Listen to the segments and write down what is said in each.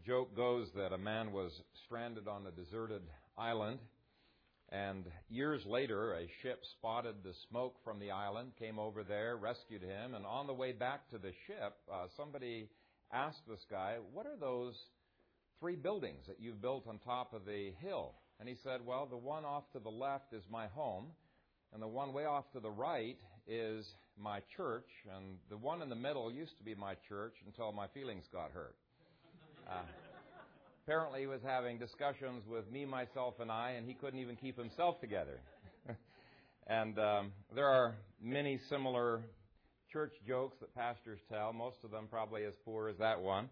joke goes that a man was stranded on a deserted island, and years later a ship spotted the smoke from the island, came over there, rescued him, and on the way back to the ship, somebody asked this guy, "What are those 3 buildings that you've built on top of the hill?" And he said, "Well, the one off to the left is my home, and the one way off to the right is my church, and the one in the middle used to be my church until my feelings got hurt." Apparently he was having discussions with me, myself, and I, and he couldn't even keep himself together. And there are many similar church jokes that pastors tell, most of them probably as poor as that one,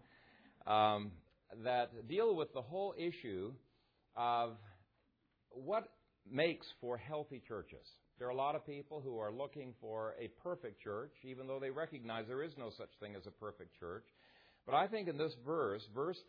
that deal with the whole issue of what makes for healthy churches. There are a lot of people who are looking for a perfect church, even though they recognize there is no such thing as a perfect church. But I think in this verse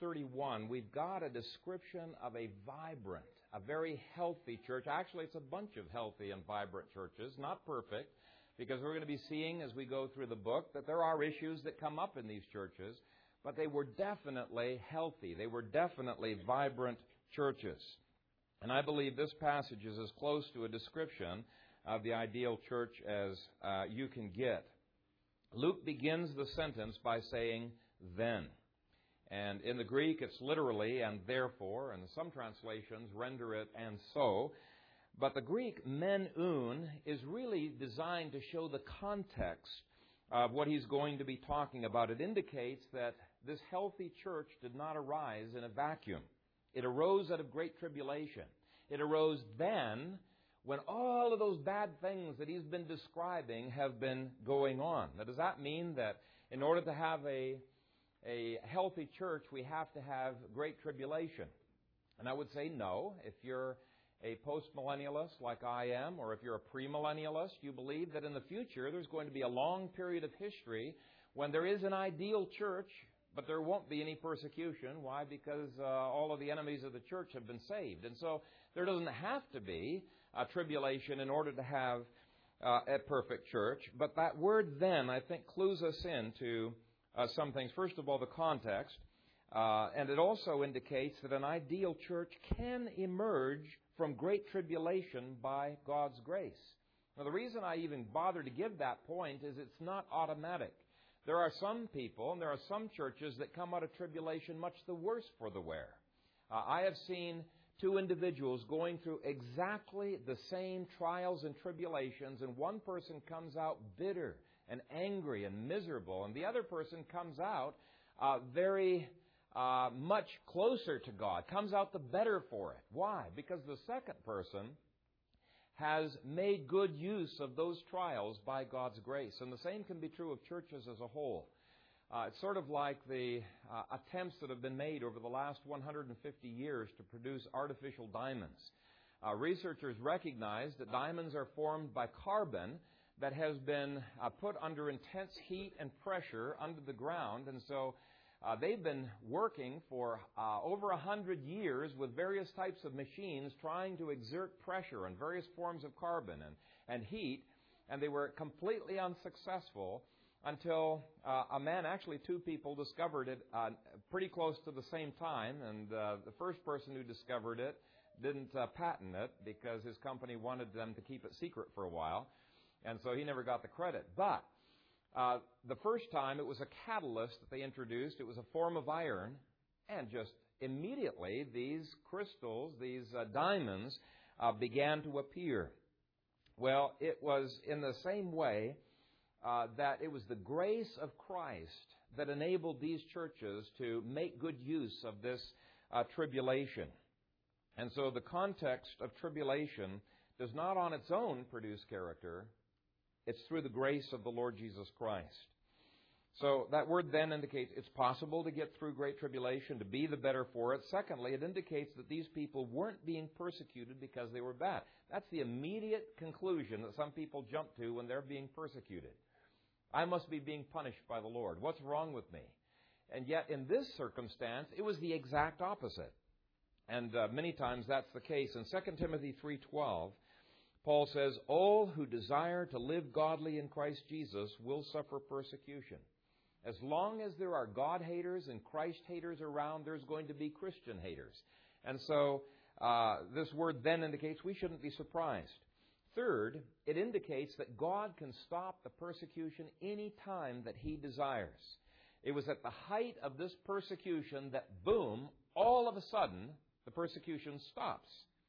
31, we've got a description of a vibrant, a very healthy church. Actually, it's a bunch of healthy and vibrant churches, not perfect, because we're going to be seeing as we go through the book that there are issues that come up in these churches, but they were definitely healthy. They were definitely vibrant churches. And I believe this passage is as close to a description of the ideal church as you can get. Luke begins the sentence by saying, "then." And in the Greek, it's literally, "and therefore," and some translations render it, "and so." But the Greek men is really designed to show the context of what he's going to be talking about. It indicates that this healthy church did not arise in a vacuum. It arose out of great tribulation. It arose then when all of those bad things that he's been describing have been going on. Now, does that mean that in order to have a healthy church, we have to have great tribulation? And I would say no. If you're a post-millennialist like I am, or if you're a premillennialist, you believe that in the future there's going to be a long period of history when there is an ideal church, but there won't be any persecution. Why? Because all of the enemies of the church have been saved. And so there doesn't have to be a tribulation in order to have a perfect church. But that word "then," I think, clues us into some things. First of all, the context. And it also indicates that an ideal church can emerge from great tribulation by God's grace. Now, the reason I even bother to give that point is it's not automatic. There are some people and there are some churches that come out of tribulation much the worse for the wear. I have seen 2 individuals going through exactly the same trials and tribulations, and one person comes out bitter and angry and miserable, and the other person comes out very much closer to God, comes out the better for it. Why? Because the second person has made good use of those trials by God's grace. And the same can be true of churches as a whole. It's sort of like the attempts that have been made over the last 150 years to produce artificial diamonds. Researchers recognize that diamonds are formed by carbon that has been put under intense heat and pressure under the ground. And so they've been working for over 100 years with various types of machines trying to exert pressure on various forms of carbon and heat, and they were completely unsuccessful until a man, actually 2 people, discovered it pretty close to the same time, and the first person who discovered it didn't patent it because his company wanted them to keep it secret for a while, and so he never got the credit. But the first time, it was a catalyst that they introduced. It was a form of iron, and just immediately these crystals, these diamonds, began to appear. Well, it was in the same way that it was the grace of Christ that enabled these churches to make good use of this tribulation. And so the context of tribulation does not on its own produce character. It's through the grace of the Lord Jesus Christ. So that word "then" indicates it's possible to get through great tribulation, to be the better for it. Secondly, it indicates that these people weren't being persecuted because they were bad. That's the immediate conclusion that some people jump to when they're being persecuted. I must be being punished by the Lord. What's wrong with me? And yet in this circumstance, it was the exact opposite. And many times that's the case. In 2 Timothy 3:12, Paul says, "All who desire to live godly in Christ Jesus will suffer persecution." As long as there are God haters and Christ haters around, there's going to be Christian haters. And so this word then indicates we shouldn't be surprised. Third, it indicates that God can stop the persecution any time that He desires. It was at the height of this persecution that, boom, all of a sudden, the persecution stops.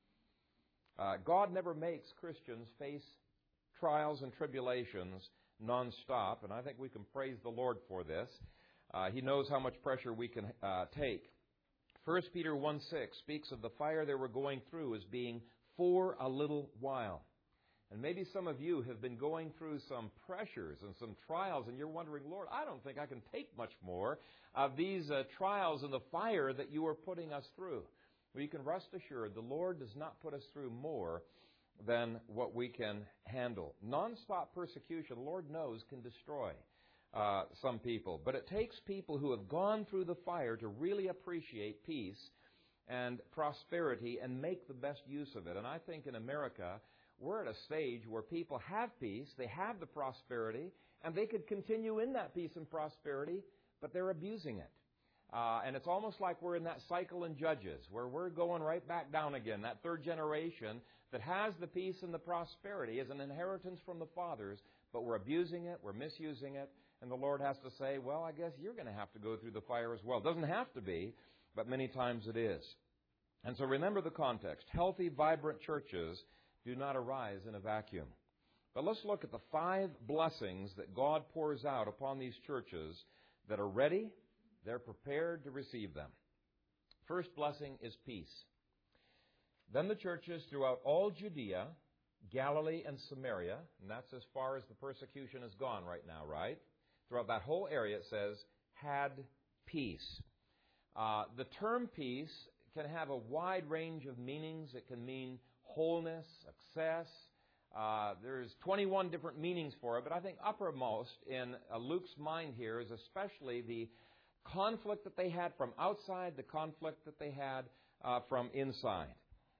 God never makes Christians face trials and tribulations nonstop, and I think we can praise the Lord for this. He knows how much pressure we can take. 1 Peter 1:6 speaks of the fire they were going through as being for a little while. And maybe some of you have been going through some pressures and some trials, and you're wondering, Lord, I don't think I can take much more of these trials and the fire that you are putting us through. Well, you can rest assured the Lord does not put us through more than what we can handle. Non-stop persecution, Lord knows, can destroy some people. But it takes people who have gone through the fire to really appreciate peace and prosperity and make the best use of it. And I think in America, we're at a stage where people have peace, they have the prosperity, and they could continue in that peace and prosperity, but they're abusing it. And it's almost like we're in that cycle in Judges, where we're going right back down again. That third generation that has the peace and the prosperity is an inheritance from the fathers, but we're abusing it, we're misusing it, and the Lord has to say, well, I guess you're going to have to go through the fire as well. It doesn't have to be, but many times it is. And so remember the context. Healthy, vibrant churches do not arise in a vacuum. But let's look at the 5 blessings that God pours out upon these churches that are ready. They're prepared to receive them. First blessing is peace. Then the churches throughout all Judea, Galilee, and Samaria, and that's as far as the persecution has gone right now, right? Throughout that whole area, it says, had peace. The term peace can have a wide range of meanings. It can mean wholeness, success. There's 21 different meanings for it, but I think uppermost in Luke's mind here is especially the conflict that they had from outside, the conflict that they had from inside.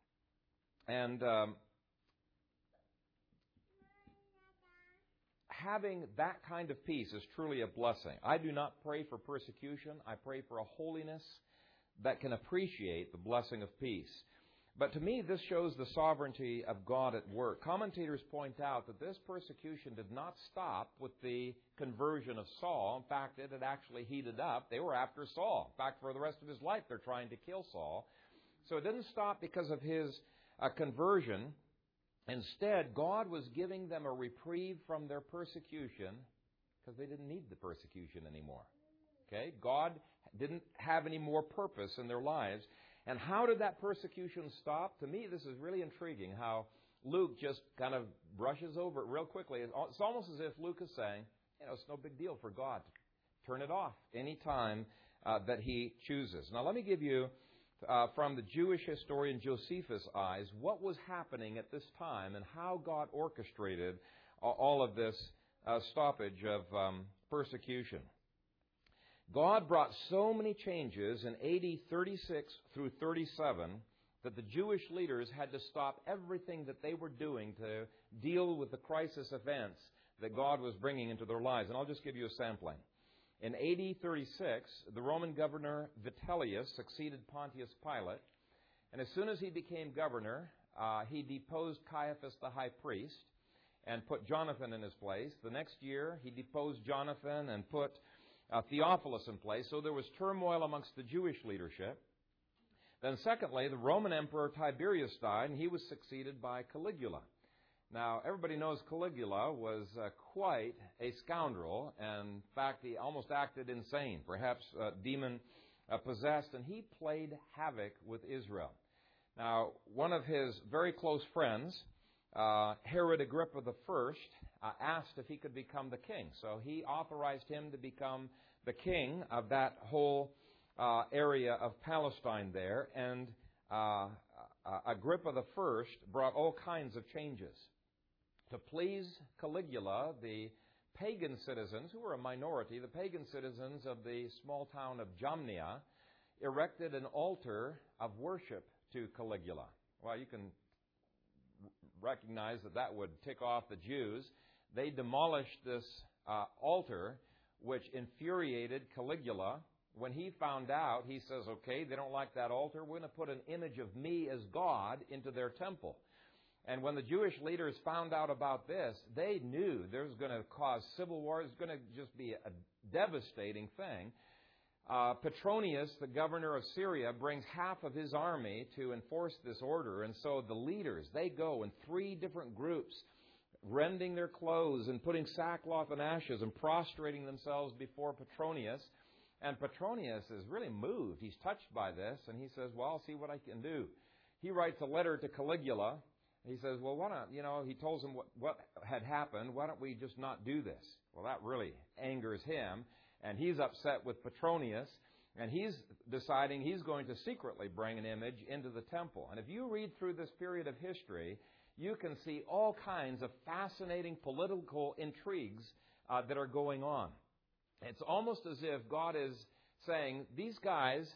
And having that kind of peace is truly a blessing. I do not pray for persecution. I pray for a holiness that can appreciate the blessing of peace. But to me, this shows the sovereignty of God at work. Commentators point out that this persecution did not stop with the conversion of Saul. In fact, it had actually heated up. They were after Saul. In fact, for the rest of his life, they're trying to kill Saul. So it didn't stop because of his conversion. Instead, God was giving them a reprieve from their persecution because they didn't need the persecution anymore. Okay? God didn't have any more purpose in their lives. And how did that persecution stop? To me, this is really intriguing how Luke just kind of brushes over it real quickly. It's almost as if Luke is saying, it's no big deal for God to turn it off any time that He chooses. Now, let me give you, from the Jewish historian Josephus' eyes, what was happening at this time and how God orchestrated all of this stoppage of persecution. God brought so many changes in AD 36 through 37 that the Jewish leaders had to stop everything that they were doing to deal with the crisis events that God was bringing into their lives. And I'll just give you a sampling. In AD 36, the Roman governor Vitellius succeeded Pontius Pilate. And as soon as he became governor, he deposed Caiaphas the high priest and put Jonathan in his place. The next year, he deposed Jonathan and put Theophilus in place. So there was turmoil amongst the Jewish leadership. Then secondly, the Roman Emperor Tiberius died, and he was succeeded by Caligula. Now, everybody knows Caligula was quite a scoundrel, and in fact, he almost acted insane, perhaps demon-possessed, and he played havoc with Israel. Now, one of his very close friends, Herod Agrippa I, asked if he could become the king. So he authorized him to become the king of that whole area of Palestine there. And Agrippa I brought all kinds of changes. To please Caligula, the pagan citizens, who were a minority, the pagan citizens of the small town of Jamnia, erected an altar of worship to Caligula. Well, you can recognize that would tick off the Jews. They demolished this altar which infuriated Caligula. When he found out, he says, okay, they don't like that altar. We're going to put an image of me as God into their temple. And when the Jewish leaders found out about this, they knew there was going to cause civil war. It was going to just be a devastating thing. Petronius, the governor of Syria, brings half of his army to enforce this order. And so the leaders, they go in 3 different groups, rending their clothes and putting sackcloth and ashes and prostrating themselves before Petronius. And Petronius is really moved. He's touched by this, and he says, well, I'll see what I can do. He writes a letter to Caligula. He says, well, why not, he tells him what had happened. Why don't we just not do this? Well, that really angers him, and he's upset with Petronius, and he's deciding he's going to secretly bring an image into the temple. And if you read through this period of history, you can see all kinds of fascinating political intrigues that are going on. It's almost as if God is saying, these guys,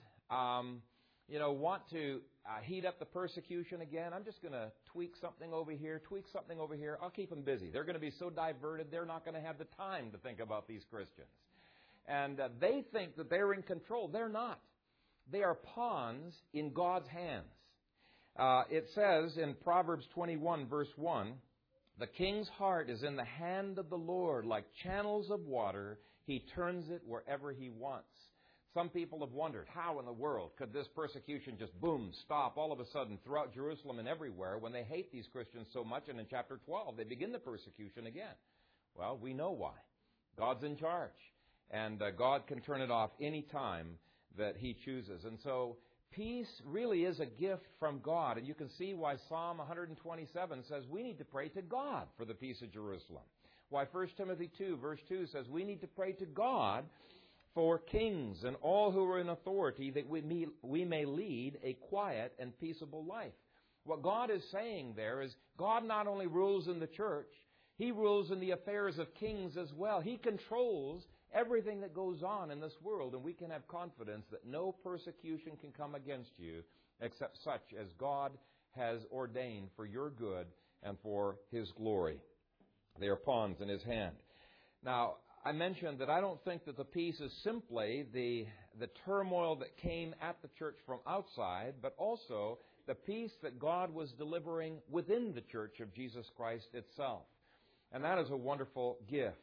want to heat up the persecution again. I'm just going to tweak something over here. I'll keep them busy. They're going to be so diverted, they're not going to have the time to think about these Christians. And they think that they're in control. They're not. They are pawns in God's hands. It says in Proverbs 21, verse 1, the king's heart is in the hand of the Lord, like channels of water. He turns it wherever he wants. Some people have wondered, how in the world could this persecution just boom, stop all of a sudden throughout Jerusalem and everywhere when they hate these Christians so much, and in chapter 12 they begin the persecution again? Well, we know why. God's in charge, and God can turn it off any time that He chooses. And so peace really is a gift from God, and you can see why Psalm 127 says we need to pray to God for the peace of Jerusalem. Why 1 Timothy 2, verse 2 says we need to pray to God for kings and all who are in authority, that we may lead a quiet and peaceable life. What God is saying there is God not only rules in the church, He rules in the affairs of kings as well. He controls everything that goes on in this world, and we can have confidence that no persecution can come against you except such as God has ordained for your good and for His glory. They are pawns in His hand. Now, I mentioned that I don't think that the peace is simply the turmoil that came at the church from outside, but also the peace that God was delivering within the church of Jesus Christ itself. And that is a wonderful gift.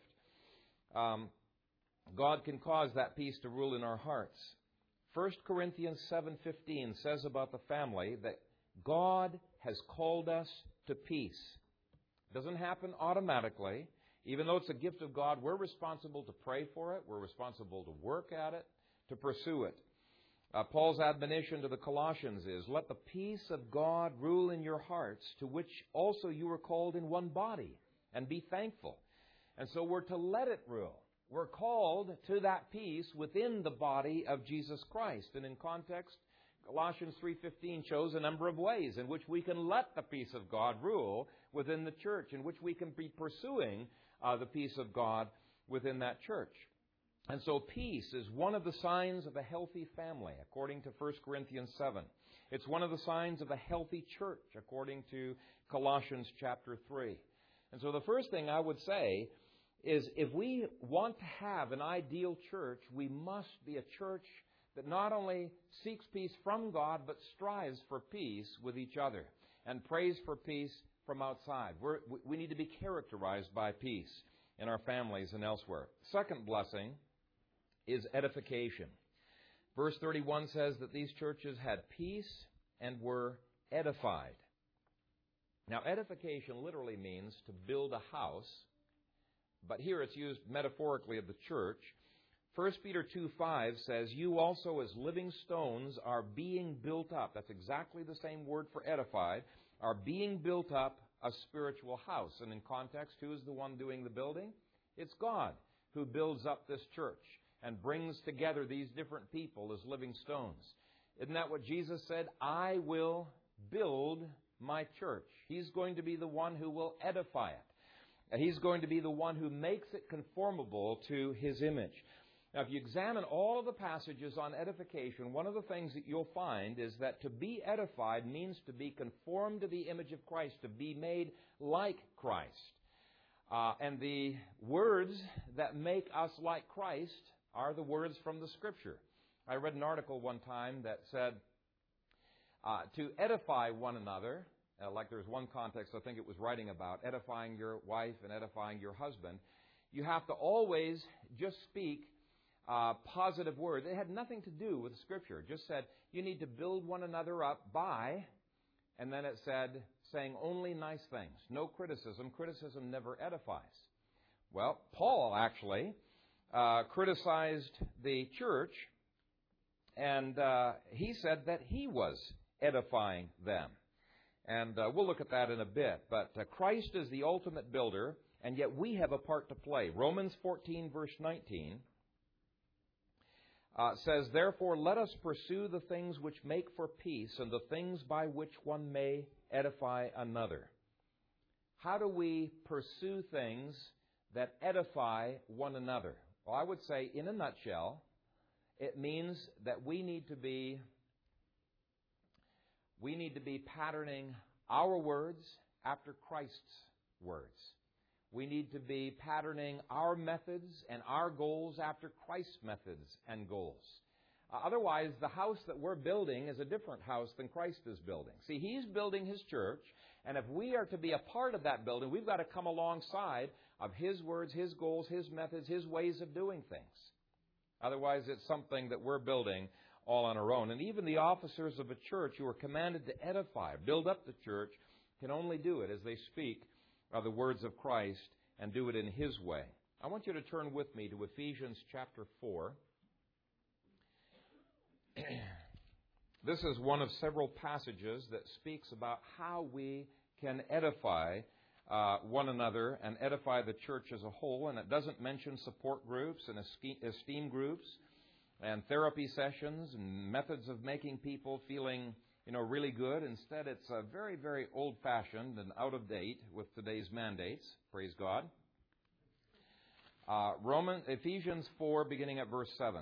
God can cause that peace to rule in our hearts. 1 Corinthians 7:15 says about the family that God has called us to peace. It doesn't happen automatically. Even though it's a gift of God, we're responsible to pray for it. We're responsible to work at it, to pursue it. Paul's admonition to the Colossians is, let the peace of God rule in your hearts, to which also you were called in one body, and be thankful. And so we're to let it rule. We're called to that peace within the body of Jesus Christ. And in context, Colossians 3:15 shows a number of ways in which we can let the peace of God rule within the church, in which we can be pursuing the peace of God within that church. And so peace is one of the signs of a healthy family, according to 1 Corinthians 7. It's one of the signs of a healthy church, according to Colossians chapter 3. And so the first thing I would say is if we want to have an ideal church, we must be a church that not only seeks peace from God, but strives for peace with each other and prays for peace from outside. We need to be characterized by peace in our families and elsewhere. Second blessing is edification. Verse 31 says that these churches had peace and were edified. Now, edification literally means to build a house, but here it's used metaphorically of the church. 1 Peter 2:5 says, you also as living stones are being built up. That's exactly the same word for edified. Are being built up a spiritual house. And in context, who is the one doing the building? It's God who builds up this church and brings together these different people as living stones. Isn't that what Jesus said? I will build my church. He's going to be the one who will edify it. And He's going to be the one who makes it conformable to His image. Now, if you examine all of the passages on edification, one of the things that you'll find is that to be edified means to be conformed to the image of Christ, to be made like Christ. And the words that make us like Christ are the words from the Scripture. I read an article one time that said to edify one another, like there's one context I think it was writing about, edifying your wife and edifying your husband, you have to always just speak positive words. It had nothing to do with Scripture. It just said you need to build one another up by, and then it said, saying only nice things. No criticism. Criticism never edifies. Well, Paul actually criticized the church, and he said that he was edifying them. And we'll look at that in a bit. But Christ is the ultimate builder, and yet we have a part to play. Romans 14, verse 19 says, "Therefore let us pursue the things which make for peace and the things by which one may edify another." How do we pursue things that edify one another? Well, I would say, in a nutshell, it means that we need to be patterning our words after Christ's words. We need to be patterning our methods and our goals after Christ's methods and goals. Otherwise, the house that we're building is a different house than Christ is building. See, He's building His church, and if we are to be a part of that building, we've got to come alongside of His words, His goals, His methods, His ways of doing things. Otherwise, it's something that we're building all on our own. And even the officers of a church who are commanded to edify, build up the church, can only do it as they speak the words of Christ and do it in His way. I want you to turn with me to Ephesians chapter 4. This is one of several passages that speaks about how we can edify one another and edify the church as a whole. And it doesn't mention support groups and esteem groups and therapy sessions and methods of making people feeling really good. Instead, it's very, very old-fashioned and out of date with today's mandates. Praise God. Ephesians 4, beginning at verse 7.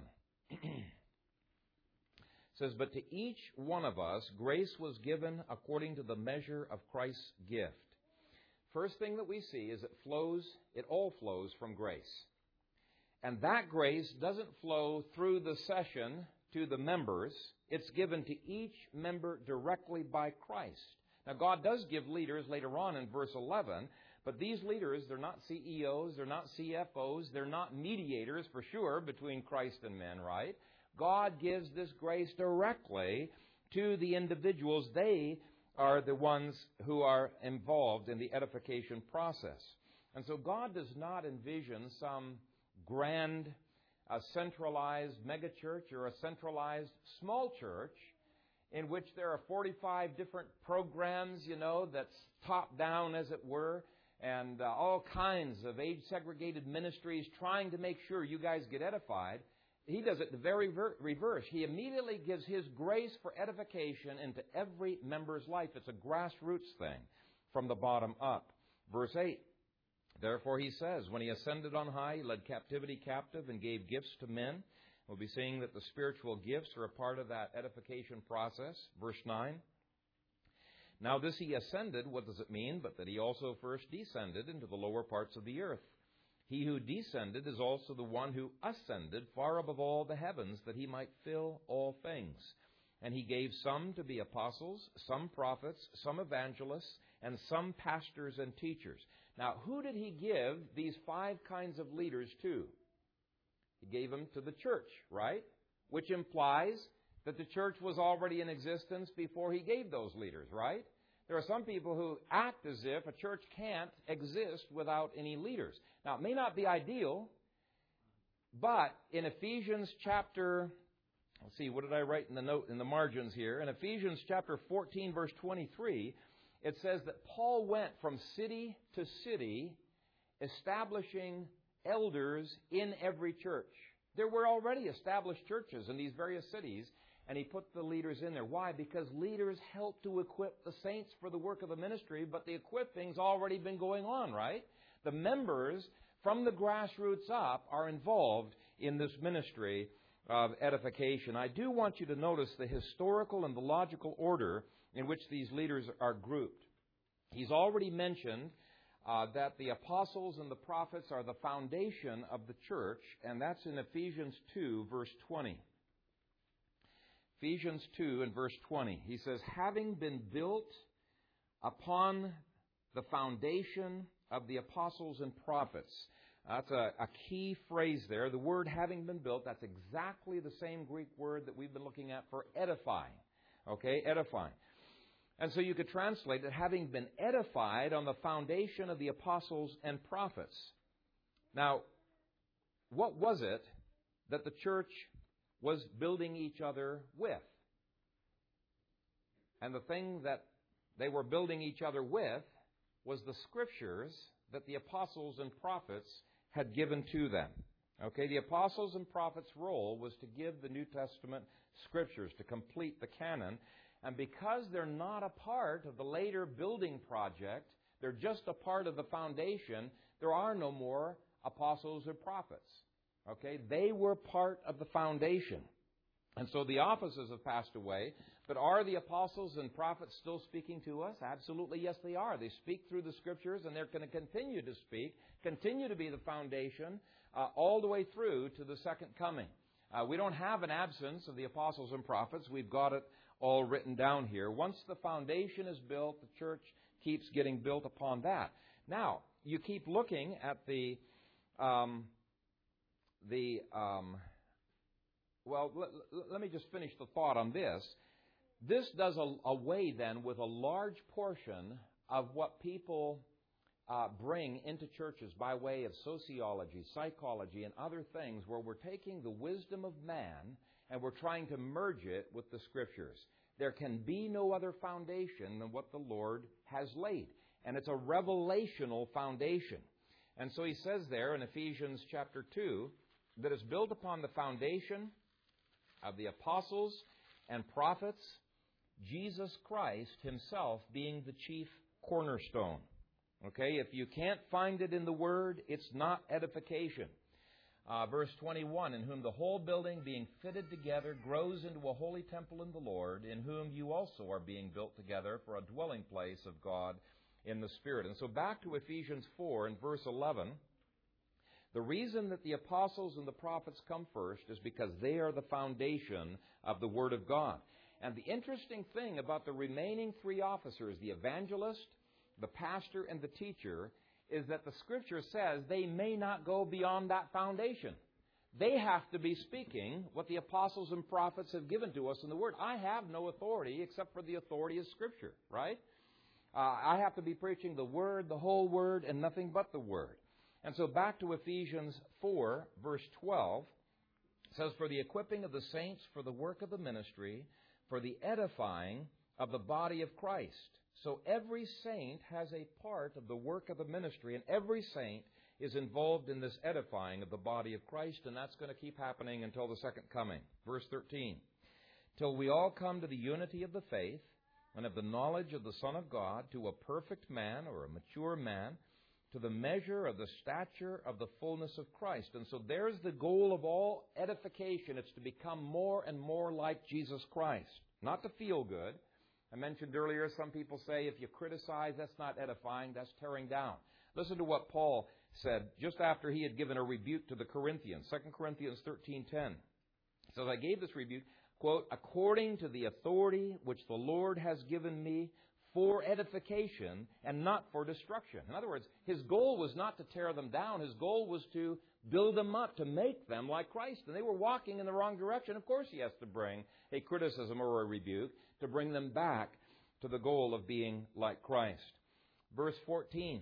Says, "But to each one of us grace was given according to the measure of Christ's gift." First thing that we see is it all flows from grace. And that grace doesn't flow through the session to the members. It's given to each member directly by Christ. Now, God does give leaders later on in verse 11, but these leaders, they're not CEOs, they're not CFOs, they're not mediators for sure between Christ and men, right? God gives this grace directly to the individuals. They are the ones who are involved in the edification process. And so God does not envision some grand centralized megachurch or a centralized small church in which there are 45 different programs, that's top down, as it were, and all kinds of age-segregated ministries trying to make sure you guys get edified. He does it the very reverse. He immediately gives His grace for edification into every member's life. It's a grassroots thing from the bottom up. Verse 8. "Therefore," He says, "when He ascended on high, He led captivity captive and gave gifts to men." We'll be seeing that the spiritual gifts are a part of that edification process. Verse 9. "Now this He ascended," what does it mean? "But that He also first descended into the lower parts of the earth. He who descended is also the one who ascended far above all the heavens, that He might fill all things. And He gave some to be apostles, some prophets, some evangelists, and some pastors and teachers." Now, who did He give these 5 kinds of leaders to? He gave them to the church, right? Which implies that the church was already in existence before He gave those leaders, right? There are some people who act as if a church can't exist without any leaders. Now, it may not be ideal, but in Ephesians chapter, let's see, what did I write in the note in the margins here? In Ephesians chapter 14, verse 23, it says that Paul went from city to city establishing elders in every church. There were already established churches in these various cities, and he put the leaders in there. Why? Because leaders help to equip the saints for the work of the ministry, but the equipping's already been going on, right? The members from the grassroots up are involved in this ministry of edification. I do want you to notice the historical and the logical order in which these leaders are grouped. He's already mentioned that the apostles and the prophets are the foundation of the church, and that's in Ephesians 2, verse 20. Ephesians 2 and verse 20. He says, having been built upon the foundation of the apostles and prophets. That's a key phrase there. The word having been built, that's exactly the same Greek word that we've been looking at for edifying. Okay, edifying. And so you could translate it, having been edified on the foundation of the apostles and prophets. Now, what was it that the church was building each other with? And the thing that they were building each other with was the Scriptures that the apostles and prophets had given to them. Okay, the apostles and prophets' role was to give the New Testament Scriptures, to complete the canon. And because they're not a part of the later building project, they're just a part of the foundation, there are no more apostles or prophets. Okay, they were part of the foundation. And so the offices have passed away, but are the apostles and prophets still speaking to us? Absolutely, yes, they are. They speak through the Scriptures, and they're going to continue to speak, continue to be the foundation, all the way through to the second coming. We don't have an absence of the apostles and prophets. We've got it all written down here. Once the foundation is built, the church keeps getting built upon that. Now, you keep looking at let me just finish the thought on this. This does away then with a large portion of what people bring into churches by way of sociology, psychology, and other things, where we're taking the wisdom of man and we're trying to merge it with the Scriptures. There can be no other foundation than what the Lord has laid. And it's a revelational foundation. And so he says there in Ephesians chapter 2 that it's built upon the foundation of the apostles and prophets, Jesus Christ himself being the chief cornerstone. Okay, if you can't find it in the Word, it's not edification. Verse 21, in whom the whole building being fitted together grows into a holy temple in the Lord, in whom you also are being built together for a dwelling place of God in the Spirit. And so back to Ephesians 4 and verse 11, the reason that the apostles and the prophets come first is because they are the foundation of the Word of God. And the interesting thing about the remaining three officers, the evangelist, the pastor, and the teacher, is that the Scripture says they may not go beyond that foundation. They have to be speaking what the apostles and prophets have given to us in the Word. I have no authority except for the authority of Scripture, right? I have to be preaching the Word, the whole Word, and nothing but the Word. And so back to Ephesians 4, verse 12, it says, for the equipping of the saints for the work of the ministry, for the edifying of the body of Christ. So every saint has a part of the work of the ministry, and every saint is involved in this edifying of the body of Christ, and that's going to keep happening until the second coming. Verse 13, till we all come to the unity of the faith and of the knowledge of the Son of God, to a perfect man or a mature man, to the measure of the stature of the fullness of Christ. And so there's the goal of all edification. It's to become more and more like Jesus Christ. Not to feel good. I mentioned earlier, some people say if you criticize, that's not edifying, that's tearing down. Listen to what Paul said just after he had given a rebuke to the Corinthians. 2 Corinthians 13:10. He says, I gave this rebuke, quote, according to the authority which the Lord has given me for edification and not for destruction. In other words, his goal was not to tear them down. His goal was to build them up, to make them like Christ. And they were walking in the wrong direction. Of course he has to bring a criticism or a rebuke to bring them back to the goal of being like Christ. Verse 14,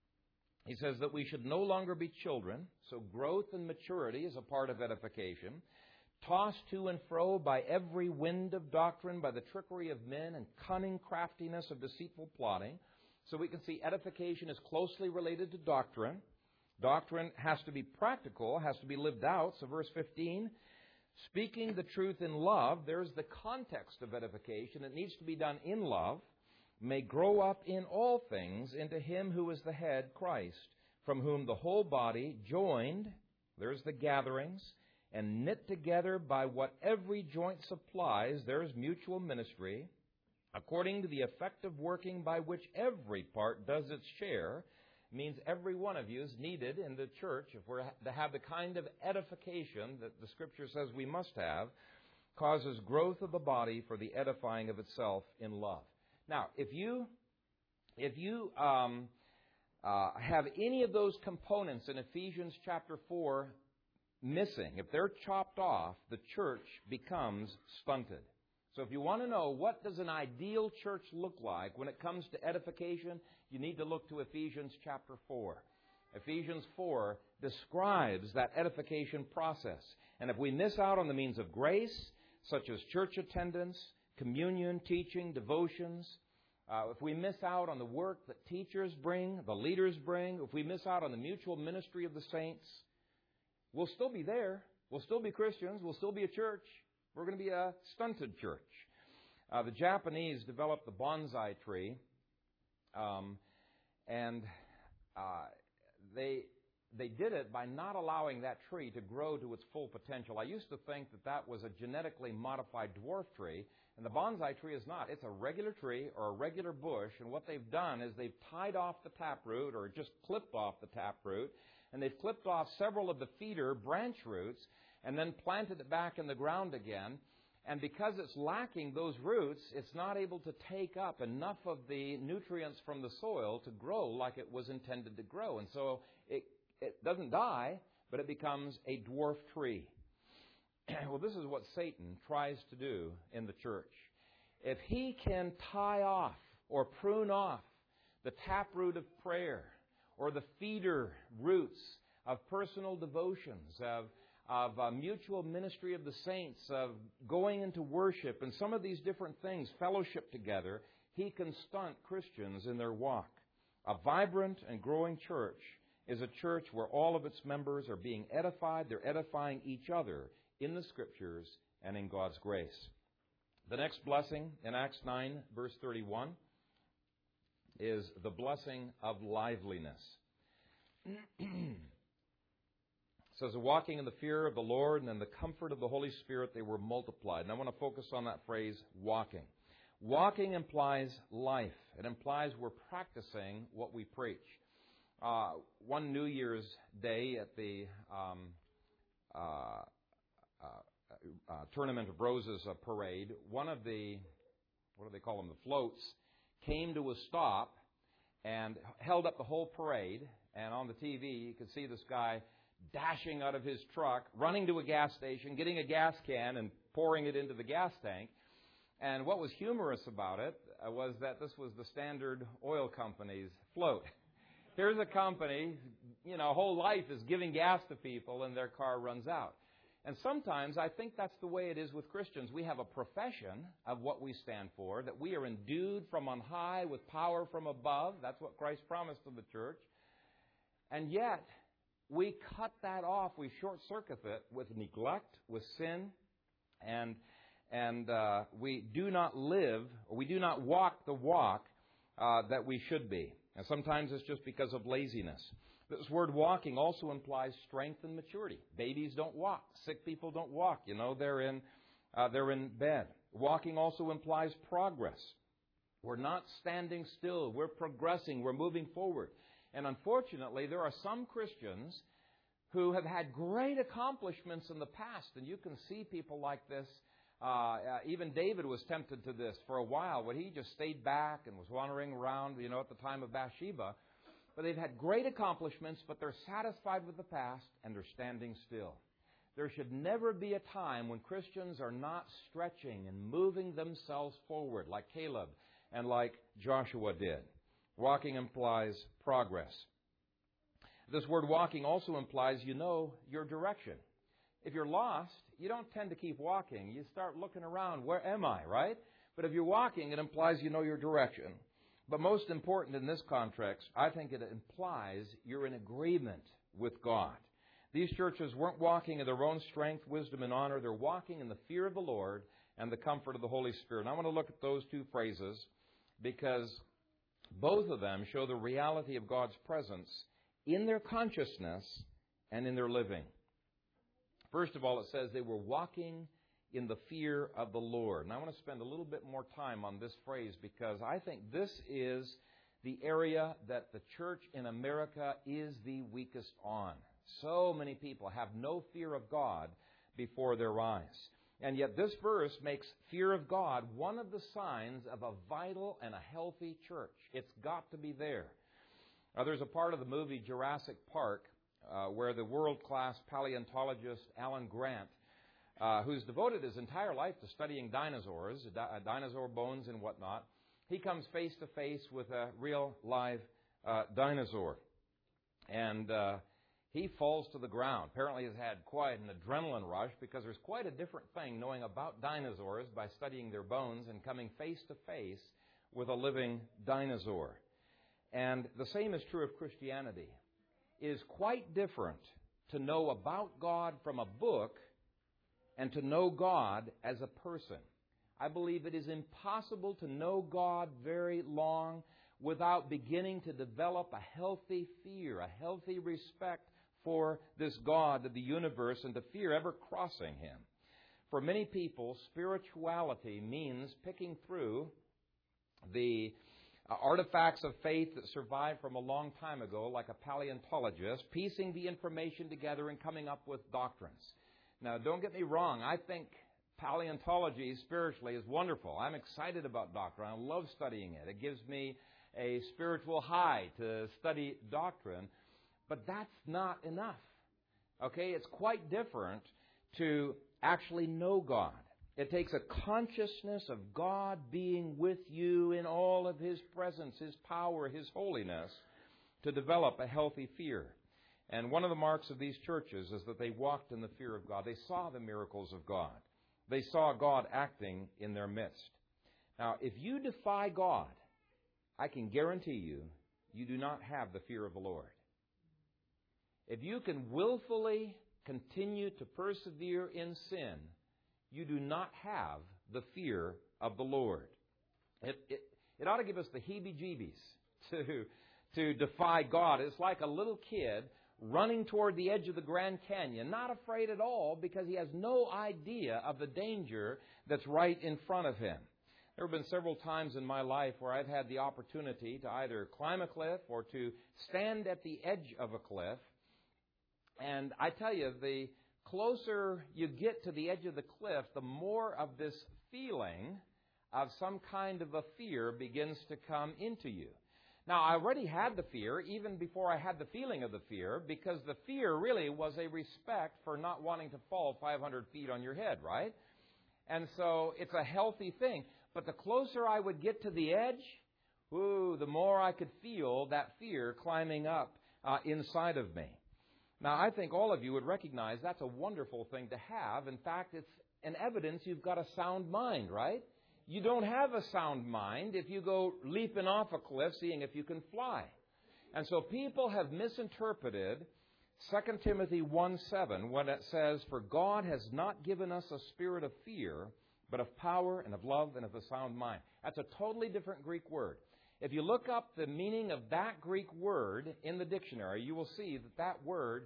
he says that we should no longer be children. So growth and maturity is a part of edification. Tossed to and fro by every wind of doctrine, by the trickery of men and cunning craftiness of deceitful plotting. So we can see edification is closely related to doctrine. Doctrine has to be practical, has to be lived out. So verse 15, speaking the truth in love, there's the context of edification. It needs to be done in love. May grow up in all things into him who is the head, Christ, from whom the whole body joined, there's the gatherings, and knit together by what every joint supplies, there is mutual ministry, according to the effective working by which every part does its share, means every one of you is needed in the church if we're to have the kind of edification that the Scripture says we must have, causes growth of the body for the edifying of itself in love. Now, if you have any of those components in Ephesians chapter 4 missing, if they're chopped off, the church becomes stunted. So if you want to know what does an ideal church look like when it comes to edification, you need to look to Ephesians chapter 4. Ephesians 4 describes that edification process. And if we miss out on the means of grace, such as church attendance, communion, teaching, devotions, if we miss out on the work that teachers bring, the leaders bring, if we miss out on the mutual ministry of the saints, we'll still be there. We'll still be Christians. We'll still be a church. We're going to be a stunted church. The Japanese developed the bonsai tree, and they did it by not allowing that tree to grow to its full potential. I used to think that was a genetically modified dwarf tree, and the bonsai tree is not. It's a regular tree or a regular bush, and what they've done is they've tied off the taproot or just clipped off the taproot, and they've clipped off several of the feeder branch roots and then planted it back in the ground again. And because it's lacking those roots, it's not able to take up enough of the nutrients from the soil to grow like it was intended to grow. And so it doesn't die, but it becomes a dwarf tree. Well, this is what Satan tries to do in the church. If he can tie off or prune off the taproot of prayer or the feeder roots of personal devotions, of mutual ministry of the saints, of going into worship, and some of these different things, fellowship together, he can stunt Christians in their walk. A vibrant and growing church is a church where all of its members are being edified. They're edifying each other in the Scriptures and in God's grace. The next blessing in Acts 9, verse 31, is the blessing of liveliness. It says, walking in the fear of the Lord and in the comfort of the Holy Spirit, they were multiplied. And I want to focus on that phrase, walking. Walking implies life. It implies we're practicing what we preach. One New Year's Day at the Tournament of Roses parade, one of the, what do they call them, the floats, came to a stop and held up the whole parade. And on the TV, you could see this guy dashing out of his truck, running to a gas station, getting a gas can and pouring it into the gas tank. And what was humorous about it was that this was the Standard Oil Company's float. Here's a company, whole life is giving gas to people and their car runs out. And sometimes I think that's the way it is with Christians. We have a profession of what we stand for, that we are endued from on high with power from above. That's what Christ promised to the church. And yet, we cut that off. We short-circuit it with neglect, with sin, and we do not live, or we do not walk the walk that we should be. And sometimes it's just because of laziness. This word walking also implies strength and maturity. Babies don't walk. Sick people don't walk. They're in bed. Walking also implies progress. We're not standing still. We're progressing. We're moving forward. And unfortunately, there are some Christians who have had great accomplishments in the past. And you can see people like this. Even David was tempted to this for a while, when he just stayed back and was wandering around, at the time of Bathsheba. But they've had great accomplishments, but they're satisfied with the past and they're standing still. There should never be a time when Christians are not stretching and moving themselves forward like Caleb and like Joshua did. Walking implies progress. This word walking also implies your direction. If you're lost, you don't tend to keep walking. You start looking around. Where am I, right? But if you're walking, it implies you know your direction. But most important in this context, I think it implies you're in agreement with God. These churches weren't walking in their own strength, wisdom, and honor. They're walking in the fear of the Lord and the comfort of the Holy Spirit. And I want to look at those two phrases because both of them show the reality of God's presence in their consciousness and in their living. First of all, it says they were walking in the fear of the Lord. And I want to spend a little bit more time on this phrase because I think this is the area that the church in America is the weakest on. So many people have no fear of God before their eyes. And yet this verse makes fear of God one of the signs of a vital and a healthy church. It's got to be there. There's a part of the movie Jurassic Park where the world-class paleontologist Alan Grant, who's devoted his entire life to studying dinosaurs, dinosaur bones and whatnot, he comes face to face with a real live dinosaur. And he falls to the ground. Apparently he's had quite an adrenaline rush because there's quite a different thing knowing about dinosaurs by studying their bones and coming face to face with a living dinosaur. And the same is true of Christianity. It is quite different to know about God from a book and to know God as a person. I believe it is impossible to know God very long without beginning to develop a healthy fear, a healthy respect for this God of the universe, and to fear ever crossing Him. For many people, spirituality means picking through the artifacts of faith that survived from a long time ago, like a paleontologist, piecing the information together and coming up with doctrines. Now, don't get me wrong. I think paleontology spiritually is wonderful. I'm excited about doctrine. I love studying it. It gives me a spiritual high to study doctrine. But that's not enough. Okay? It's quite different to actually know God. It takes a consciousness of God being with you in all of His presence, His power, His holiness, to develop a healthy fear. And one of the marks of these churches is that they walked in the fear of God. They saw the miracles of God. They saw God acting in their midst. Now, if you defy God, I can guarantee you, you do not have the fear of the Lord. If you can willfully continue to persevere in sin, you do not have the fear of the Lord. It ought to give us the heebie-jeebies to defy God. It's like a little kid running toward the edge of the Grand Canyon, not afraid at all because he has no idea of the danger that's right in front of him. There have been several times in my life where I've had the opportunity to either climb a cliff or to stand at the edge of a cliff. And I tell you, the closer you get to the edge of the cliff, the more of this feeling of some kind of a fear begins to come into you. Now, I already had the fear even before I had the feeling of the fear, because the fear really was a respect for not wanting to fall 500 feet on your head, right? And so it's a healthy thing. But the closer I would get to the edge, the more I could feel that fear climbing up inside of me. Now, I think all of you would recognize that's a wonderful thing to have. In fact, it's an evidence you've got a sound mind, right? You don't have a sound mind if you go leaping off a cliff, seeing if you can fly. And so people have misinterpreted 2 Timothy 1:7 when it says, "For God has not given us a spirit of fear, but of power and of love and of a sound mind." That's a totally different Greek word. If you look up the meaning of that Greek word in the dictionary, you will see that that word,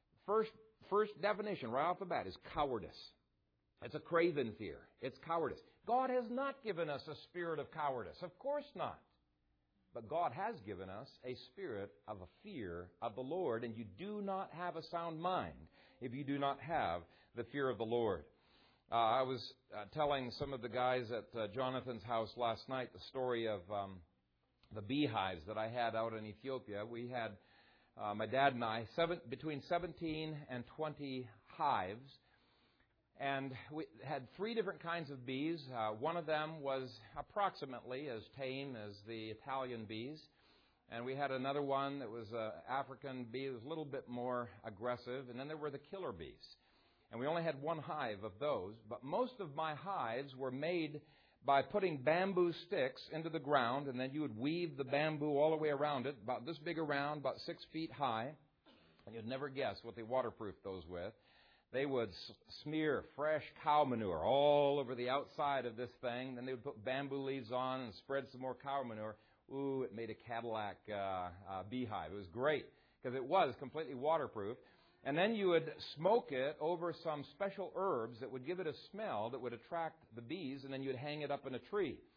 first definition right off the bat, is cowardice. It's a craven fear. It's cowardice. God has not given us a spirit of cowardice. Of course not. But God has given us a spirit of a fear of the Lord, and you do not have a sound mind if you do not have the fear of the Lord. I was telling some of the guys at Jonathan's house last night the story of the beehives that I had out in Ethiopia. We had, my dad and I, between 17 and 20 hives. And we had 3 different kinds of bees. One of them was approximately as tame as the Italian bees. And we had another one that was an African bee that was a little bit more aggressive. And then there were the killer bees. And we only had 1 hive of those. But most of my hives were made by putting bamboo sticks into the ground. And then you would weave the bamboo all the way around it, about this big around, about 6 feet high. And you'd never guess what they waterproofed those with. They would smear fresh cow manure all over the outside of this thing. Then they would put bamboo leaves on and spread some more cow manure. Ooh, it made a Cadillac beehive. It was great because it was completely waterproof. And then you would smoke it over some special herbs that would give it a smell that would attract the bees, and then you'd hang it up in a tree.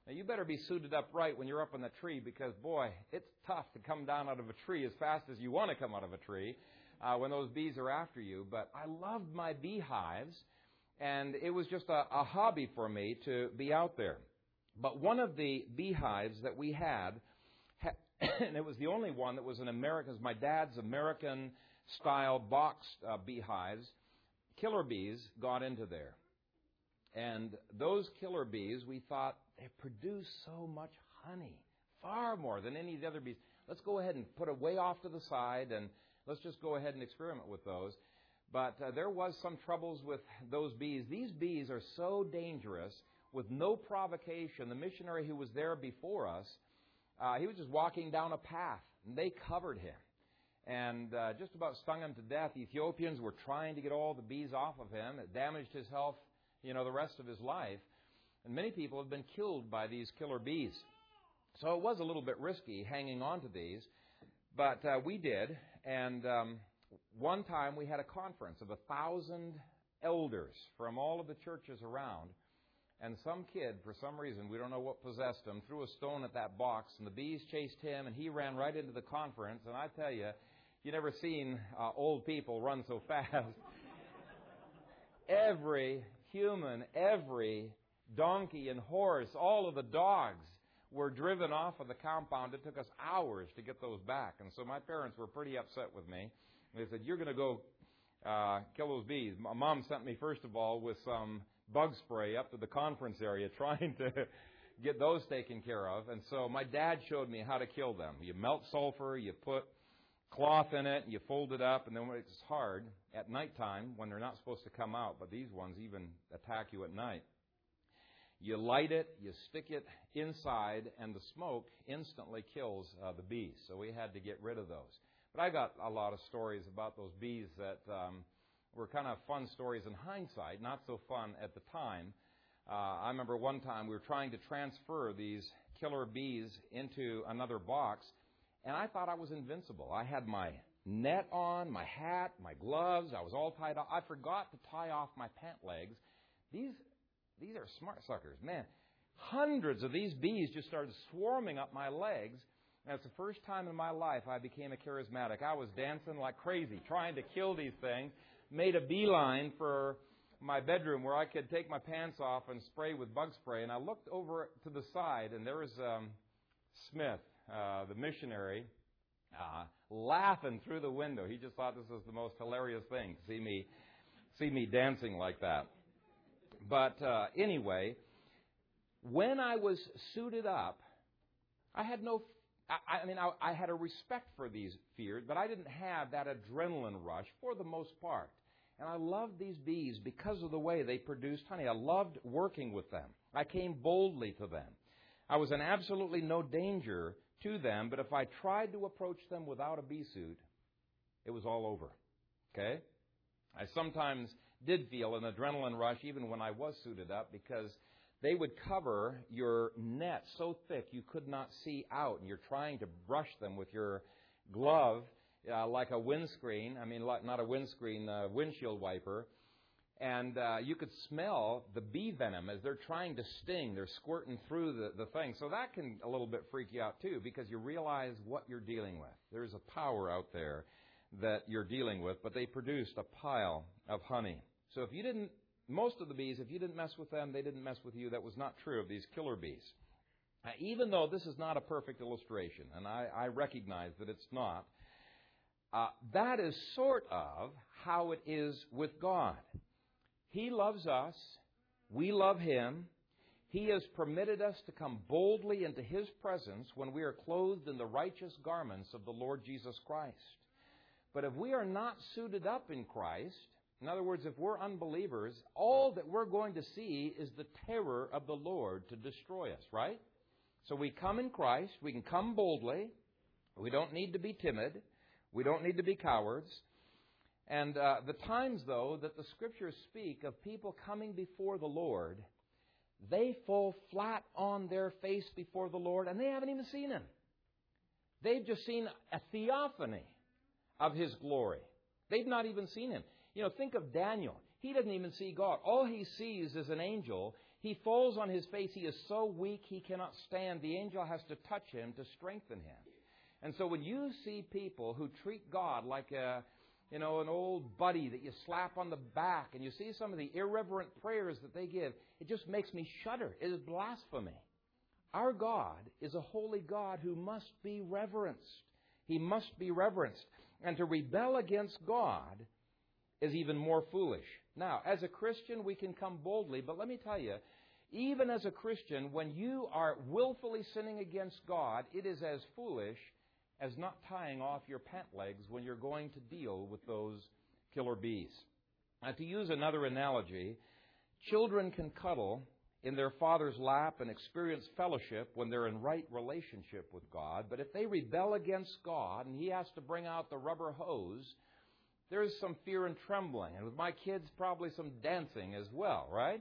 Now, you better be suited up right when you're up in the tree because, boy, it's tough to come down out of a tree as fast as you want to come out of a tree when those bees are after you. But I loved my beehives, and it was just a hobby for me to be out there. But one of the beehives that we had, and it was the only one that was an American, my dad's American-style boxed beehives, killer bees got into there. And those killer bees, we thought, they produce so much honey, far more than any of the other bees. Let's go ahead and put it way off to the side, and let's just go ahead and experiment with those. But there was some troubles with those bees. These bees are so dangerous with no provocation. The missionary who was there before us, he was just walking down a path, and they covered him and just about stung him to death. The Ethiopians were trying to get all the bees off of him. It damaged his health, the rest of his life. And many people have been killed by these killer bees. So it was a little bit risky hanging on to these, but we did. And one time we had a conference of 1,000 elders from all of the churches around. And some kid, for some reason, we don't know what possessed him, threw a stone at that box, and the bees chased him, and he ran right into the conference. And I tell you, you never seen old people run so fast. Every human, every donkey and horse, all of the dogs were driven off of the compound. It took us hours to get those back. And so my parents were pretty upset with me. They said, you're going to go kill those bees. My mom sent me, first of all, with some bug spray up to the conference area trying to get those taken care of. And so my dad showed me how to kill them. You melt sulfur, you put cloth in it, you fold it up, and then when it's hard, at nighttime, when they're not supposed to come out, but these ones even attack you at night, you light it, you stick it inside, and the smoke instantly kills the bees. So we had to get rid of those. But I got a lot of stories about those bees that were kind of fun stories in hindsight, not so fun at the time. I remember one time we were trying to transfer these killer bees into another box, and I thought I was invincible. I had my net on, my hat, my gloves. I was all tied off. I forgot to tie off my pant legs. These are smart suckers. Man, hundreds of these bees just started swarming up my legs. And it's the first time in my life I became a charismatic. I was dancing like crazy, trying to kill these things. Made a beeline for my bedroom where I could take my pants off and spray with bug spray. And I looked over to the side, and there was Smith, the missionary, laughing through the window. He just thought this was the most hilarious thing to see me dancing like that. But anyway, when I was suited up, I had I had a respect for these fears, but I didn't have that adrenaline rush for the most part. And I loved these bees because of the way they produced honey. I loved working with them. I came boldly to them. I was in absolutely no danger to them, but if I tried to approach them without a bee suit, it was all over. Okay? I sometimes did feel an adrenaline rush even when I was suited up because they would cover your net so thick you could not see out, and you're trying to brush them with your glove like a windscreen. Not a windscreen, a windshield wiper. And you could smell the bee venom as they're trying to sting. They're squirting through the thing. So that can a little bit freak you out too because you realize what you're dealing with. There's a power out there that you're dealing with, but they produced a pile of honey. So most of the bees, if you didn't mess with them, they didn't mess with you. That was not true of these killer bees. Even though this is not a perfect illustration, and I recognize that it's not, that is sort of how it is with God. He loves us. We love Him. He has permitted us to come boldly into His presence when we are clothed in the righteous garments of the Lord Jesus Christ. But if we are not suited up in Christ, in other words, if we're unbelievers, all that we're going to see is the terror of the Lord to destroy us, right? So we come in Christ. We can come boldly. We don't need to be timid. We don't need to be cowards. And the times, though, that the Scriptures speak of people coming before the Lord, they fall flat on their face before the Lord, and they haven't even seen Him. They've just seen a theophany of His glory. They've not even seen Him. Think of Daniel. He doesn't even see God. All he sees is an angel. He falls on his face. He is so weak he cannot stand. The angel has to touch him to strengthen him. And so when you see people who treat God like an old buddy that you slap on the back, and you see some of the irreverent prayers that they give, it just makes me shudder. It is blasphemy. Our God is a holy God who must be reverenced. He must be reverenced. And to rebel against God is even more foolish. Now, as a Christian, we can come boldly, but let me tell you, even as a Christian, when you are willfully sinning against God, it is as foolish as not tying off your pant legs when you're going to deal with those killer bees. Now, to use another analogy, children can cuddle in their father's lap and experience fellowship when they're in right relationship with God. But if they rebel against God and He has to bring out the rubber hose, there's some fear and trembling. And with my kids, probably some dancing as well, right?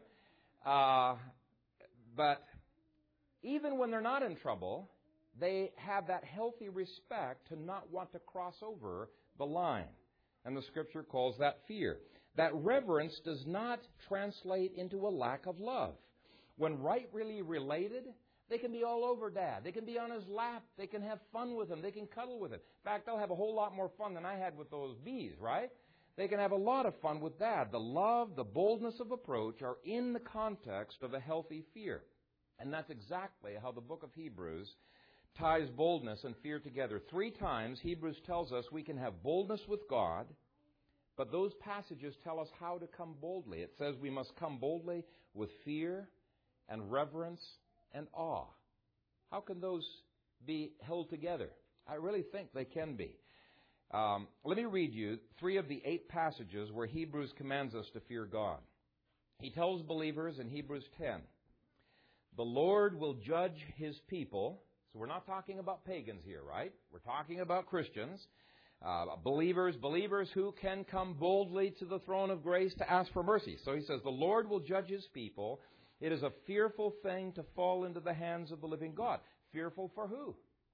But even when they're not in trouble, they have that healthy respect to not want to cross over the line. And the Scripture calls that fear. That reverence does not translate into a lack of love. When rightly related, they can be all over Dad. They can be on his lap. They can have fun with him. They can cuddle with him. In fact, they'll have a whole lot more fun than I had with those bees, right? They can have a lot of fun with Dad. The love, the boldness of approach are in the context of a healthy fear. And that's exactly how the book of Hebrews ties boldness and fear together. 3 times, Hebrews tells us we can have boldness with God, but those passages tell us how to come boldly. It says we must come boldly with fear and reverence and awe. How can those be held together? I really think they can be. Let me read you 3 of the 8 passages where Hebrews commands us to fear God. He tells believers in Hebrews 10, the Lord will judge His people. So we're not talking about pagans here, right? We're talking about Christians, believers who can come boldly to the throne of grace to ask for mercy. So he says, the Lord will judge His people. It is a fearful thing to fall into the hands of the living God. Fearful for who?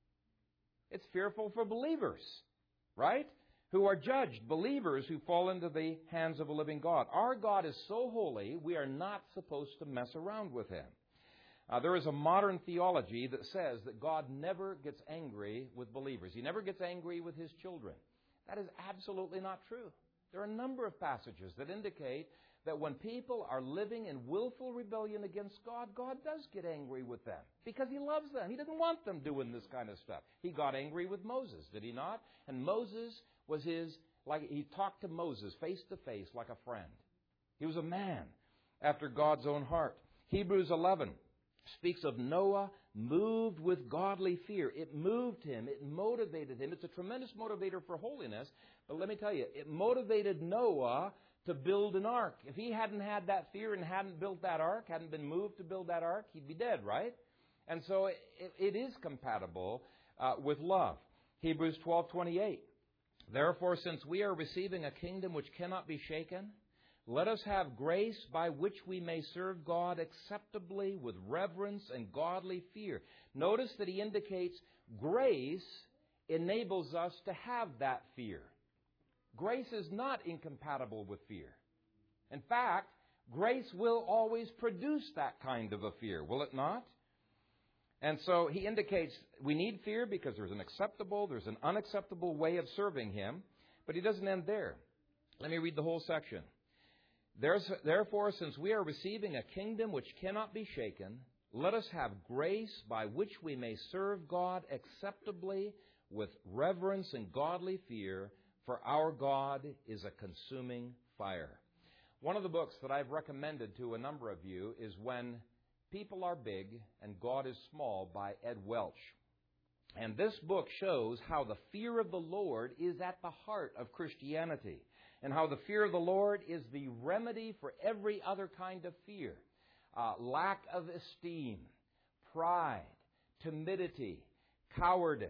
It's fearful for believers, right? Who are judged, believers who fall into the hands of a living God. Our God is so holy, we are not supposed to mess around with Him. There is a modern theology that says that God never gets angry with believers. He never gets angry with His children. That is absolutely not true. There are a number of passages that indicate that when people are living in willful rebellion against God, God does get angry with them because He loves them. He didn't want them doing this kind of stuff. He got angry with Moses, did He not? And Moses was he talked to Moses face to face like a friend. He was a man after God's own heart. Hebrews 11 speaks of Noah moved with godly fear. It moved him. It motivated him. It's a tremendous motivator for holiness. But let me tell you, it motivated Noah to build an ark. If he hadn't had that fear and hadn't built that ark, hadn't been moved to build that ark, he'd be dead, right? And so it is compatible with love. Hebrews 12:28. Therefore, since we are receiving a kingdom which cannot be shaken, let us have grace by which we may serve God acceptably with reverence and godly fear. Notice that he indicates grace enables us to have that fear. Grace is not incompatible with fear. In fact, grace will always produce that kind of a fear, will it not? And so he indicates we need fear because there's an unacceptable way of serving Him. But he doesn't end there. Let me read the whole section. Therefore, since we are receiving a kingdom which cannot be shaken, let us have grace by which we may serve God acceptably with reverence and godly fear, for our God is a consuming fire. One of the books that I've recommended to a number of you is When People Are Big and God is Small by Ed Welch. And this book shows how the fear of the Lord is at the heart of Christianity, and how the fear of the Lord is the remedy for every other kind of fear. Lack of esteem, pride, timidity, cowardice,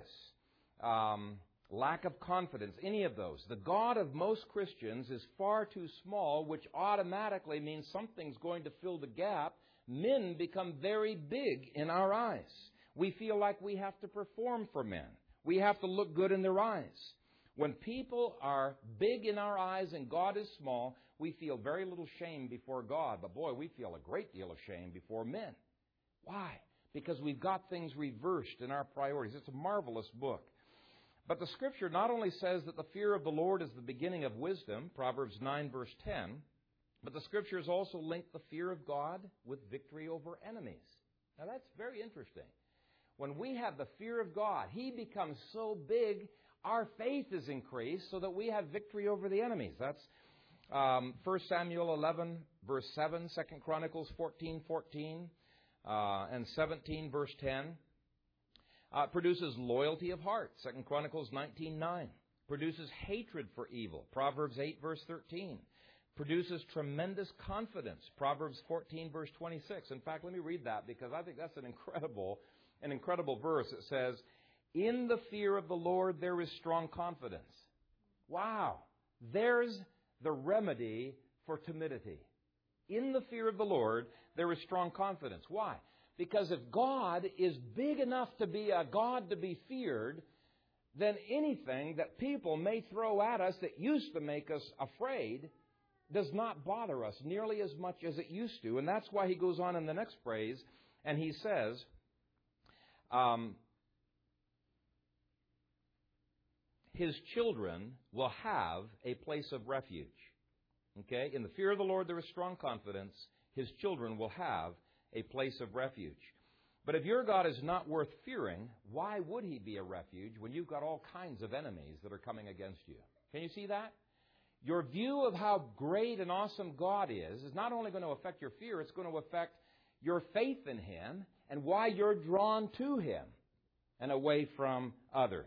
lack of confidence, any of those. The God of most Christians is far too small, which automatically means something's going to fill the gap. Men become very big in our eyes. We feel like we have to perform for men. We have to look good in their eyes. When people are big in our eyes and God is small, we feel very little shame before God, but boy, we feel a great deal of shame before men. Why? Because we've got things reversed in our priorities. It's a marvelous book. But the Scripture not only says that the fear of the Lord is the beginning of wisdom, Proverbs 9, verse 10, but the Scriptures also link the fear of God with victory over enemies. Now that's very interesting. When we have the fear of God, He becomes so big, our faith is increased so that we have victory over the enemies. That's 1 Samuel 11, verse 7, 2 Chronicles 14:14, and 17, verse 10. Produces loyalty of heart, 2 Chronicles 19:9. Produces hatred for evil, Proverbs 8, verse 13. Produces tremendous confidence, Proverbs 14, verse 26. In fact, let me read that because I think that's an incredible verse. It says, "In the fear of the Lord there is strong confidence." Wow! There's the remedy for timidity. In the fear of the Lord there is strong confidence. Why? Because if God is big enough to be a God to be feared, then anything that people may throw at us that used to make us afraid does not bother us nearly as much as it used to. And that's why he goes on in the next phrase, and he says, His children will have a place of refuge. Okay? In the fear of the Lord there is strong confidence. His children will have a place of refuge. But if your God is not worth fearing, why would He be a refuge when you've got all kinds of enemies that are coming against you? Can you see that? Your view of how great and awesome God is not only going to affect your fear, it's going to affect your faith in Him and why you're drawn to Him and away from others.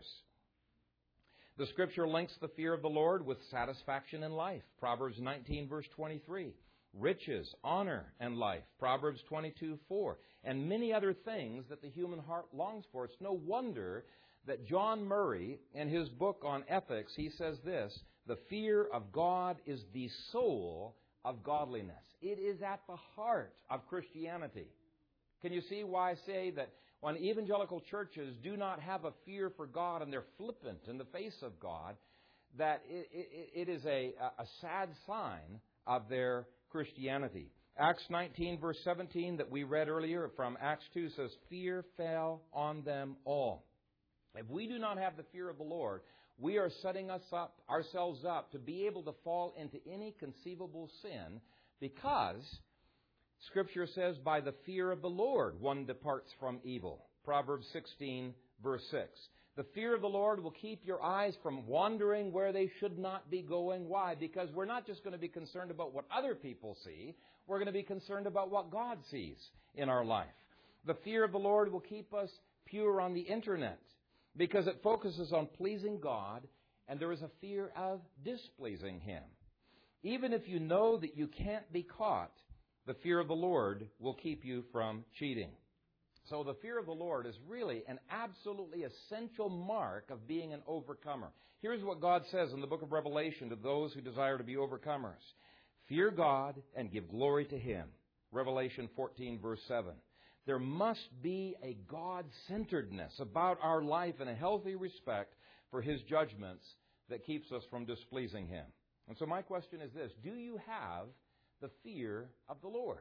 The Scripture links the fear of the Lord with satisfaction in life. Proverbs 19, verse 23. Riches, honor, and life. Proverbs 22:4. And many other things that the human heart longs for. It's no wonder that John Murray, in his book on ethics, he says this: the fear of God is the soul of godliness. It is at the heart of Christianity. Can you see why I say that when evangelical churches do not have a fear for God and they're flippant in the face of God, that it is a sad sign of their Christianity. Acts 19, verse 17 that we read earlier from Acts 2 says, "Fear fell on them all." If we do not have the fear of the Lord, we are setting ourselves up to be able to fall into any conceivable sin, because Scripture says, by the fear of the Lord one departs from evil. Proverbs 16, verse 6. The fear of the Lord will keep your eyes from wandering where they should not be going. Why? Because we're not just going to be concerned about what other people see. We're going to be concerned about what God sees in our life. The fear of the Lord will keep us pure on the internet, because it focuses on pleasing God, and there is a fear of displeasing Him. Even if you know that you can't be caught, the fear of the Lord will keep you from cheating. So the fear of the Lord is really an absolutely essential mark of being an overcomer. Here's what God says in the book of Revelation to those who desire to be overcomers. Fear God and give glory to Him. Revelation 14, verse 7. There must be a God-centeredness about our life and a healthy respect for His judgments that keeps us from displeasing Him. And so my question is this: do you have the fear of the Lord?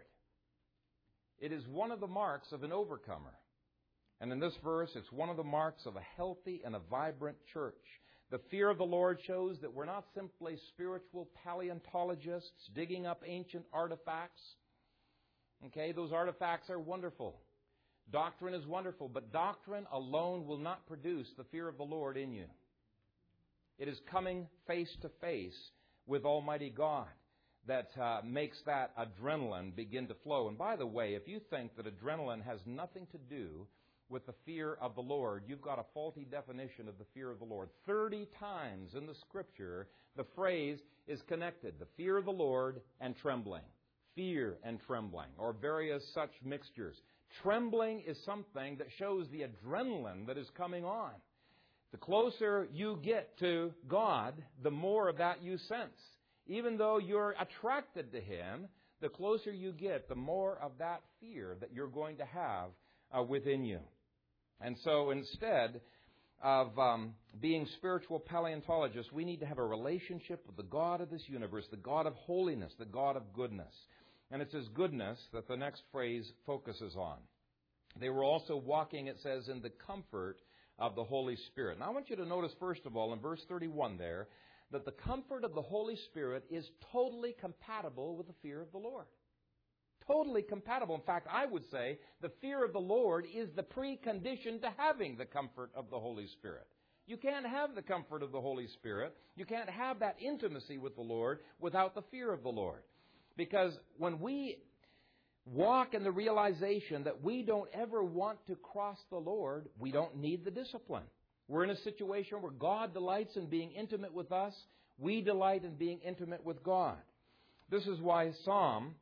It is one of the marks of an overcomer. And in this verse, it's one of the marks of a healthy and a vibrant church. The fear of the Lord shows that we're not simply spiritual paleontologists digging up ancient artifacts. Okay, those artifacts are wonderful. Doctrine is wonderful, but doctrine alone will not produce the fear of the Lord in you. It is coming face to face with Almighty God that makes that adrenaline begin to flow. And by the way, if you think that adrenaline has nothing to do with the fear of the Lord, you've got a faulty definition of the fear of the Lord. 30 times in the Scripture, the phrase is connected: the fear of the Lord and trembling. Fear and trembling, or various such mixtures. Trembling is something that shows the adrenaline that is coming on. The closer you get to God, the more of that you sense. Even though you're attracted to Him, the closer you get, the more of that fear that you're going to have within you. And so instead, being spiritual paleontologists, we need to have a relationship with the God of this universe, the God of holiness, the God of goodness. And it's His goodness that the next phrase focuses on. They were also walking, it says, in the comfort of the Holy Spirit. Now I want you to notice, first of all, in verse 31 there, that the comfort of the Holy Spirit is totally compatible with the fear of the Lord. Totally compatible. In fact, I would say the fear of the Lord is the precondition to having the comfort of the Holy Spirit. You can't have the comfort of the Holy Spirit. You can't have that intimacy with the Lord without the fear of the Lord. Because when we walk in the realization that we don't ever want to cross the Lord, we don't need the discipline. We're in a situation where God delights in being intimate with us. We delight in being intimate with God. This is why Psalm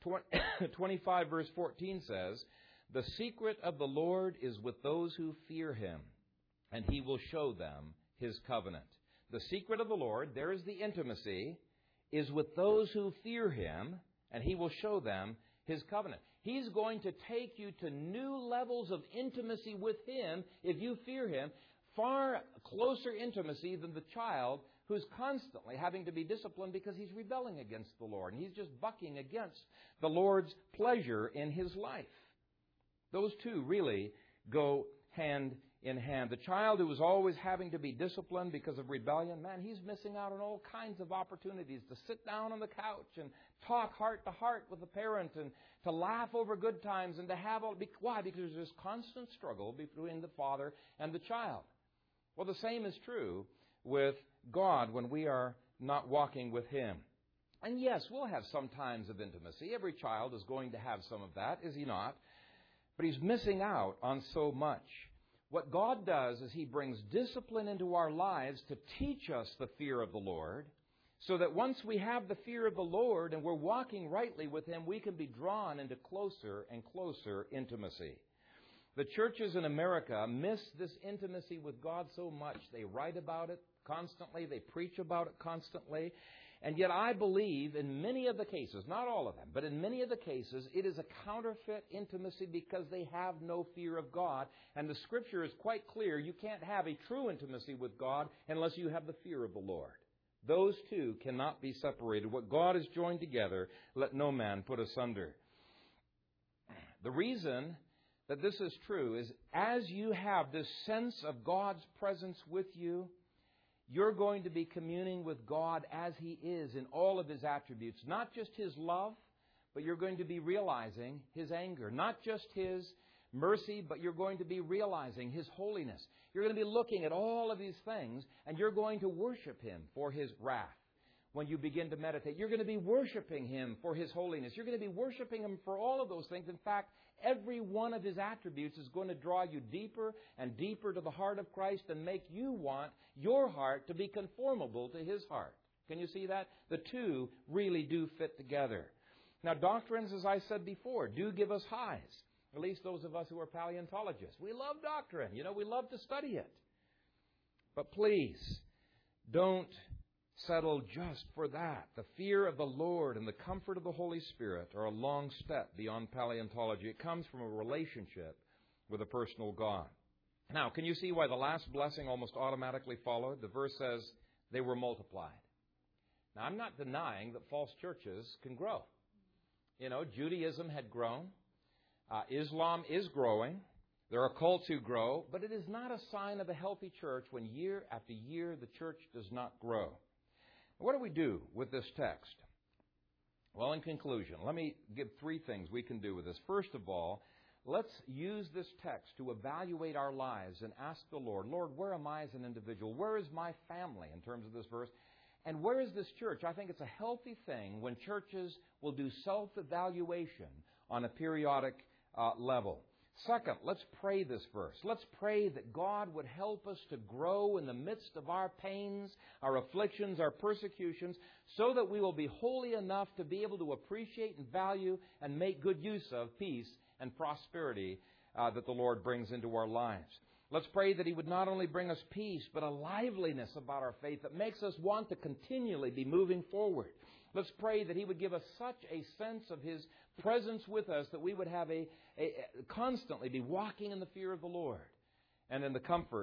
25 verse 14 says, "The secret of the Lord is with those who fear Him, and He will show them His covenant." The secret of the Lord, there is the intimacy, is with those who fear Him, and He will show them His covenant. He's going to take you to new levels of intimacy with Him if you fear Him, far closer intimacy than the child who's constantly having to be disciplined because he's rebelling against the Lord, and he's just bucking against the Lord's pleasure in his life. Those two really go hand in hand. The child who is always having to be disciplined because of rebellion, man, he's missing out on all kinds of opportunities to sit down on the couch and talk heart to heart with the parent and to laugh over good times and to have all... Why? Because there's this constant struggle between the father and the child. Well, the same is true with God when we are not walking with Him. And yes, we'll have some times of intimacy. Every child is going to have some of that, is he not? But he's missing out on so much. What God does is He brings discipline into our lives to teach us the fear of the Lord, so that once we have the fear of the Lord and we're walking rightly with Him, we can be drawn into closer and closer intimacy. The churches in America miss this intimacy with God so much. They write about it constantly. They preach about it constantly. And yet I believe in many of the cases, not all of them, but in many of the cases, it is a counterfeit intimacy because they have no fear of God. And the Scripture is quite clear. You can't have a true intimacy with God unless you have the fear of the Lord. Those two cannot be separated. What God has joined together, let no man put asunder. The reason that this is true is as you have this sense of God's presence with you, you're going to be communing with God as He is in all of His attributes. Not just His love, but you're going to be realizing His anger. Not just His mercy, but you're going to be realizing His holiness. You're going to be looking at all of these things, and you're going to worship Him for His wrath. When you begin to meditate, you're going to be worshiping Him for His holiness. You're going to be worshiping Him for all of those things. In fact, every one of His attributes is going to draw you deeper and deeper to the heart of Christ and make you want your heart to be conformable to His heart. Can you see that? The two really do fit together. Now, doctrines, as I said before, do give us highs. At least those of us who are paleontologists. We love doctrine. We love to study it. But please, don't settle just for that. The fear of the Lord and the comfort of the Holy Spirit are a long step beyond paleontology. It comes from a relationship with a personal God. Now, can you see why the last blessing almost automatically followed? The verse says they were multiplied. Now, I'm not denying that false churches can grow. Judaism had grown. Islam is growing. There are cults who grow. But it is not a sign of a healthy church when year after year the church does not grow. What do we do with this text? Well, in conclusion, let me give three things we can do with this. First of all, let's use this text to evaluate our lives and ask the Lord, Lord, where am I as an individual? Where is my family in terms of this verse? And where is this church? I think it's a healthy thing when churches will do self-evaluation on a periodic level. Second, let's pray this verse. Let's pray that God would help us to grow in the midst of our pains, our afflictions, our persecutions, so that we will be holy enough to be able to appreciate and value and make good use of peace and prosperity that the Lord brings into our lives. Let's pray that He would not only bring us peace, but a liveliness about our faith that makes us want to continually be moving forward. Let's pray that He would give us such a sense of His presence with us that we would have constantly be walking in the fear of the Lord and in the comfort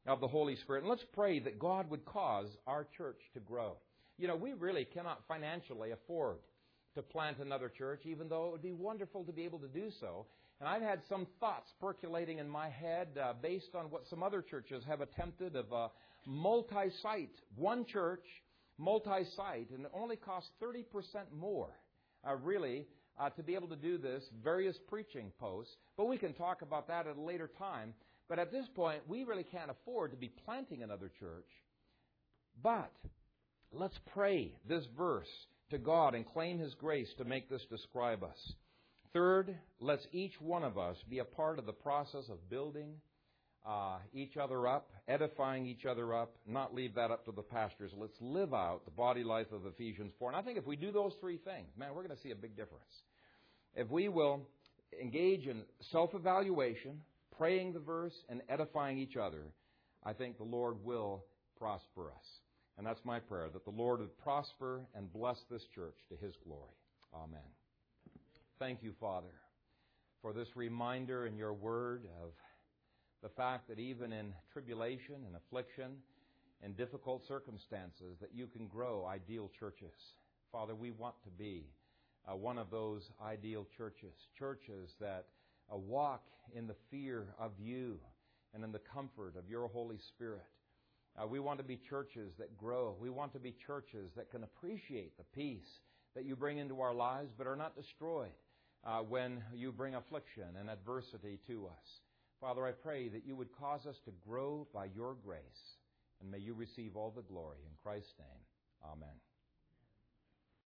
of the Holy Spirit. And let's pray that God would cause our church to grow. You know, we really cannot financially afford to plant another church, even though it would be wonderful to be able to do so. And I've had some thoughts percolating in my head based on what some other churches have attempted of multi-site, one church, multi-site, and it only costs 30% more, really, to be able to do this, various preaching posts. But we can talk about that at a later time. But at this point, we really can't afford to be planting another church. But let's pray this verse to God and claim His grace to make this describe us. Third, let's each one of us be a part of the process of building each other up, edifying each other up, not leave that up to the pastors. Let's live out the body life of Ephesians 4. And I think if we do those three things, man, we're going to see a big difference. If we will engage in self-evaluation, praying the verse, and edifying each other, I think the Lord will prosper us. And that's my prayer, that the Lord would prosper and bless this church to His glory. Amen. Thank you, Father, for this reminder in your word of the fact that even in tribulation and affliction and difficult circumstances, that you can grow ideal churches. Father, we want to be one of those ideal churches, churches that walk in the fear of you and in the comfort of your Holy Spirit. We want to be churches that grow. We want to be churches that can appreciate the peace that you bring into our lives, but are not destroyed when you bring affliction and adversity to us. Father, I pray that you would cause us to grow by your grace, and may you receive all the glory. In Christ's name, amen.